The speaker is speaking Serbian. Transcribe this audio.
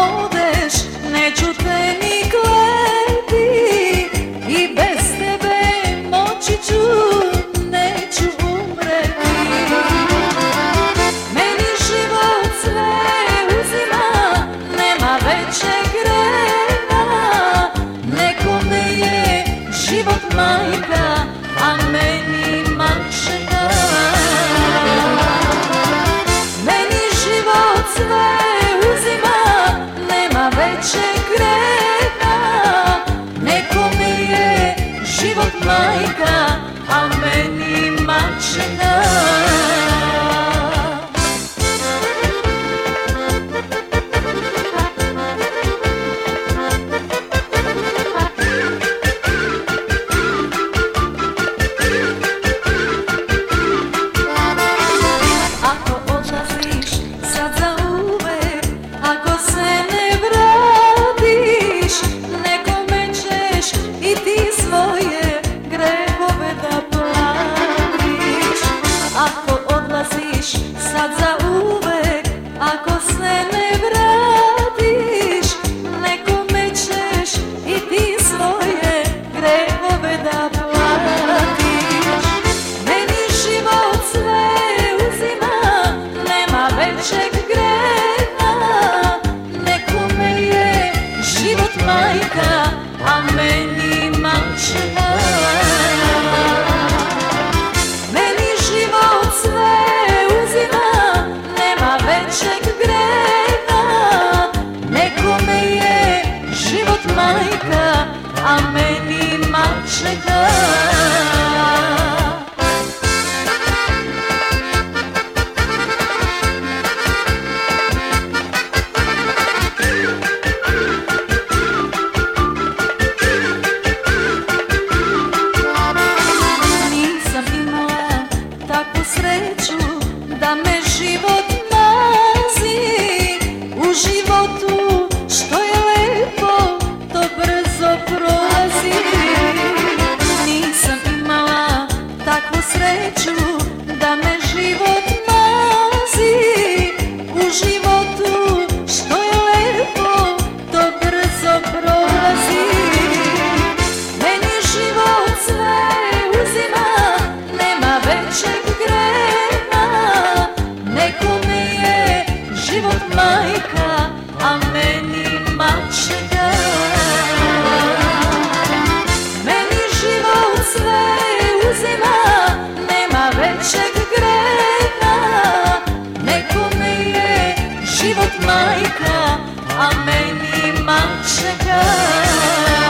odeš, neću te ni kleti, i bez tebe moći ću, neću umreti. Meni život sve uzima, nema većeg greva, nekome je život majka, a meni mačeha. Meni život sve uzima, nema većeg greva, nekome je život majka, a meni mačeha. Sad za uvek, ako se ne vratiš, nekome ćeš i ti svoje grehove da platiš. Meni život sve uzima, nema većeg greha, nekome je život majka, a meni mačeha. Meni život sve većeg greva, nekome je život majka, a meni mačeha. Nisam imala takvu sreću da me život u životu, što je lepo, to brzo prolazi. Nisam imala takvu sreću da me život mazi. U životu, što je lepo, to brzo prolazi. Meni život sve uzima, nema većeg greva, nekome je život majka, a meni mačeha. Meni život sve uzima, nema većeg greva, nekome je život majka, a meni mačeha.